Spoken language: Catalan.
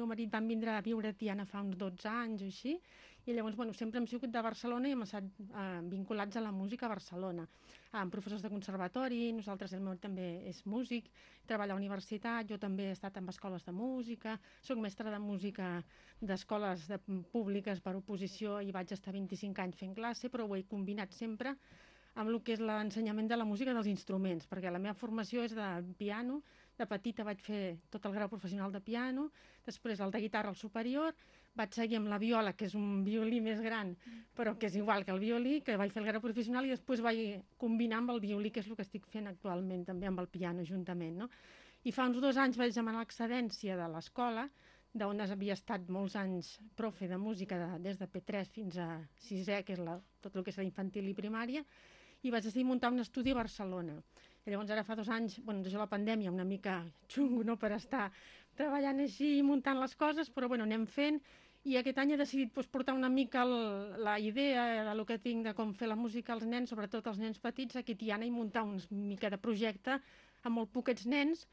meu marit van vindre a viure a Tiana fa uns 12 anys o així, i llavors sempre hem sigut de Barcelona i hem estat vinculats a la música a Barcelona, amb professors de conservatori. Nosaltres, el meu també és músic, treballa a la universitat, jo també he estat en escoles de música, soc mestra de música d'escoles públiques per oposició i vaig estar 25 anys fent classe, però ho he combinat sempre amb el que és l'ensenyament de la música dels instruments, perquè la meva formació és de piano. De petita vaig fer tot el grau professional de piano, després el de guitarra al superior, vaig seguir amb la viola, que és un violí més gran, però que és igual que el violí, que vaig fer el grau professional, i després vaig combinar amb el violí, que és el que estic fent actualment, també amb el piano juntament, no? I fa uns 2 anys vaig demanar l'excedència de l'escola, d'on havia estat molts anys profe de música, des de P3 fins a 6è, que és tot el que és la infantil i primària, i vaig decidir muntar un estudi a Barcelona. I llavors ara fa 2 anys, des de la pandèmia, una mica xungo, no?, per estar treballant així i muntant les coses, però anem fent, i aquest any he decidit portar una mica la idea del que tinc de com fer la música als nens, sobretot als nens petits, aquí a Tiana, i muntar una mica de projecte amb molt poquets nens,